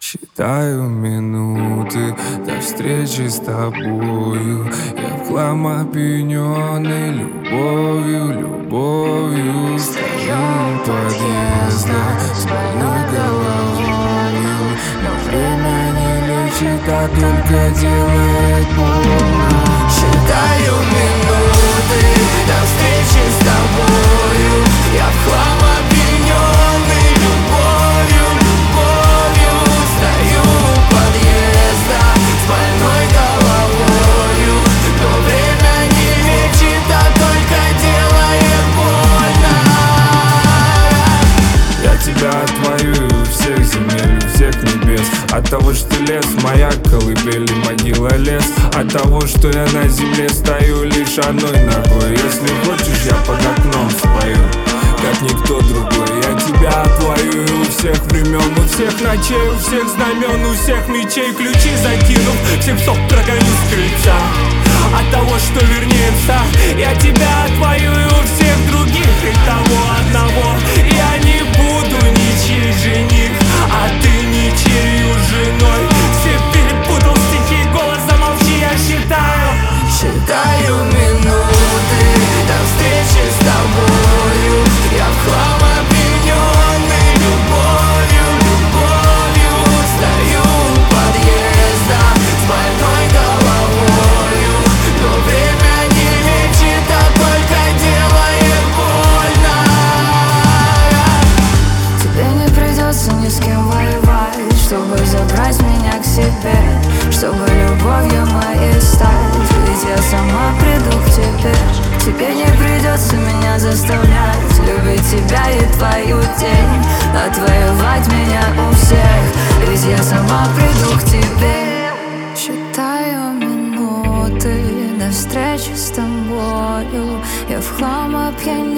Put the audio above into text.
Считаю минуты до встречи с тобою. Я в хлам опьянённый любовью. Стою у подъезда с больной головою. Но время не лечит, а только делает больно. Считаю минуты до встречи с тобою. Я в хлам опьянённый любовью. Стою у подъезда с больной головою. Но время не лечит, а только делает больно. Я тебя отвоюю всех земель, всех небес. От того, что лес моя колыбель и могила лес. От того, что я на земле стою лишь одной ногой. Если хочешь, я под окном спою, как никто другой. Я тебя отвоюю у всех времен, у всех ночей, у всех знамен, у всех мечей. Ключи закинув, всех псов прогоню с крыльца. От того, что вернее пса, я тебя отвоюю у всех других. И того одного я не буду ничей жених, а ты ничею женой. Все перепутал стихи, голос замолчи, я считаю минуты до встречи с тобою. Я в хлам опьянённый любовью. Стою у подъезда с больной головою. Но время не лечит, а только делает больно. Тебе не придется ни с кем воевать, чтобы забрать меня к себе, чтобы любовью моей стать. Ведь я сама приду к тебе. Тебе не придется меня заставлять любить тебя и твою тень, отвоевать меня у всех. Ведь я сама приду к тебе. Считаю минуты до встречи с тобою. Я в хлам опьянённый